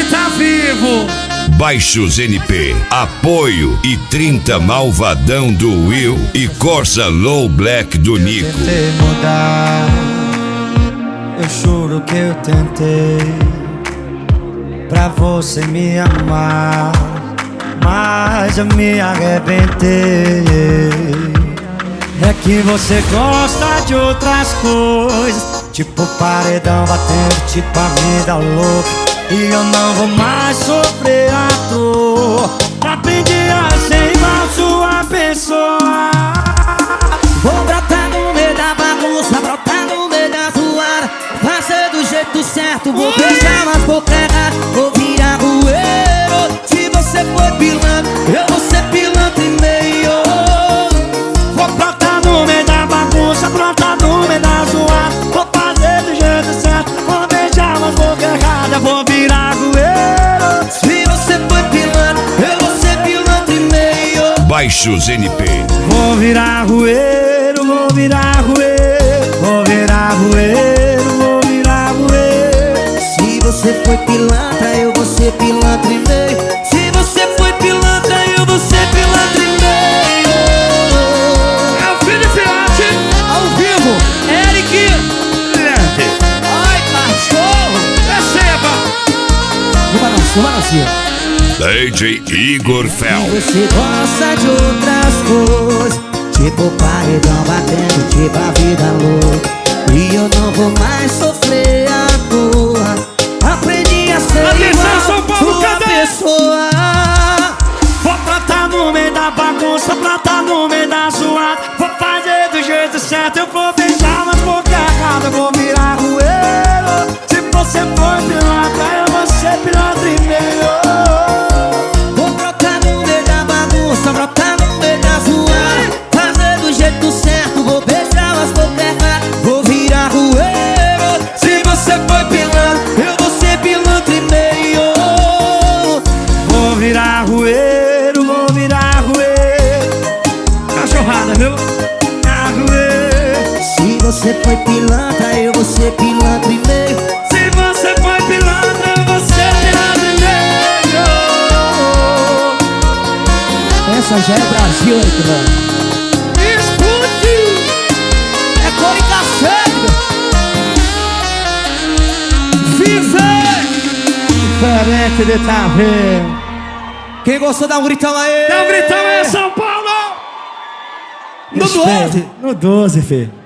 tá vivo. Baixos NP, Apoio e 30 Malvadão do Will e Corsa Low Black do Nico. Tentei mudar, eu juro que eu tentei, pra você me amar, mas eu me arrebentei. É que você gosta de outras coisas, tipo paredão batendo, tipo a vida louca. E eu não vou mais sofrer à toa. Aprendi a ser igual sua pessoa. Vou brotar no meio da bagunça, brotar no meio da zoada, fazer do jeito certo, vou beijar nas bocas erradas, vou virar rueiro. Se você for pilantra, eu vou ser pilantra e meio. Vou brotar no meio da bagunça, brotar no meio da zoada, vou fazer do jeito certo, vou beijar nas bocas erradas, vou virar rueiro. Se você for pilantra, eu vou ser pilantra e meio. Baixos NP. Vou virar rueiro, vou virar rueiro, vou virar rueiro, vou virar rueiro. Se você for pilantra, eu vou ser pilantra e meio. Se você for pilantra, eu vou ser pilantra e meio. É o Felipe Arte, Ao vivo, Eric. Ai, cachorro. receba. No balancinho. DJ Igor Fel. Você gosta de outras coisas, tipo paredão batendo, tipo a vida louca. E eu não vou mais sofrer à toa. Aprendi a ser Atenção, São igual Paulo, sua cadê? pessoa. Vou brotar no meio da bagunça, brotar no meio da zoada, vou fazer do jeito certo, eu vou beijar nas bocas erradas, vou virar rueiro. Se você for pilantra, eu vou ser pilantra e meio. Vou brotar no meio da bagunça, brotar no meio da zoada, fazer do jeito certo, vou beijar as bocas erradas, vou virar rueiro. Se você for pilantra, eu vou ser pilantra e meio. Vou virar rueiro, vou virar rueiro, Cachorrada, viu? virar rueiro. Se você for pilantra, eu vou ser pilantra e meio. Se você for pilantra, eu vou ser pilantra e meio. Essa já é Brasil, mano. Escute. É cor e cacete. Diferente de tá vendo. Quem gostou, dá um gritão aí. Dá um gritão aí, São Paulo. No 12. No 12, filho.